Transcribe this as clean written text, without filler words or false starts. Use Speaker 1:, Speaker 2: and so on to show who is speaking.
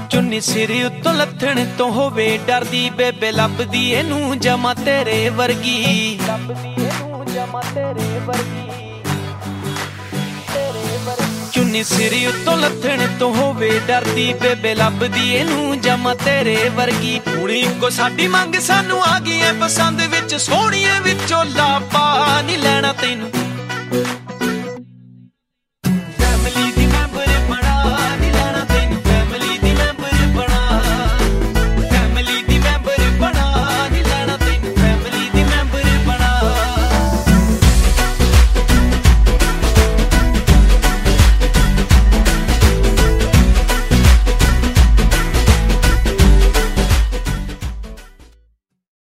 Speaker 1: ਚੁੰਨੀ ਸਿਰ ਉੱਤੋਂ ਲੱਥਣ ਤੋਂ ਹੋਵੇ ਡਰਦੀ, ਬੇਬੇ ਲੱਭਦੀ ਇਹਨੂੰ ਜਮਾ ਤੇਰੇ ਵਰਗੀ, ਲੱਭਦੀ ਇਹਨੂੰ ਜਮਾ ਤੇਰੇ ਵਰਗੀ। ਚੁੰਨੀ ਸਿਰ ਉੱਤੋਂ ਲੱਥਣ ਤੋਂ ਹੋਵੇ ਡਰਦੀ, ਬੇਬੇ ਲੱਭਦੀ ਇਹਨੂੰ ਜਮਾ ਤੇਰੇ ਵਰਗੀ। ਕੁੜੀ ਇੱਕੋ ਸਾਡੀ ਮੰਗ ਸਾਨੂੰ ਆ ਗਈ ਐ ਪਸੰਦ ਵਿੱਚ, ਸੋਹਣੀਏ ਵਿੱਚੋਂ ਲਾਪਾ ਨੀ ਲੈਣਾ ਤੈਨੂੰ।